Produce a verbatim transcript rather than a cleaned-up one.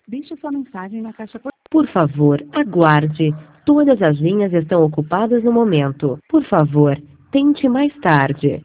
Deixe sua mensagem na caixa por... Por favor, aguarde. Todas as linhas estão ocupadas no momento. Por favor, tente mais tarde.